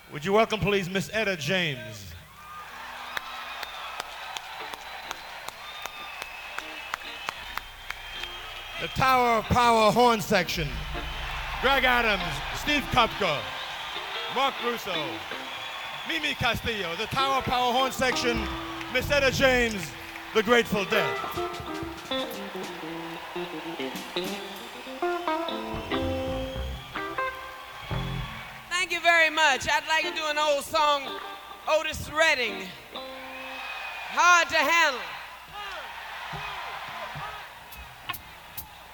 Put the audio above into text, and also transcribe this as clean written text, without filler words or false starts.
Would you welcome, please, Miss Etta James? The Tower of Power horn section. Greg Adams, Steve Kopka, Mark Russo, Mimi Castillo. The Tower of Power horn section, Miss Etta James, The Grateful Dead. Thank you very much. I'd like to do an old song, Otis Redding, Hard to Handle.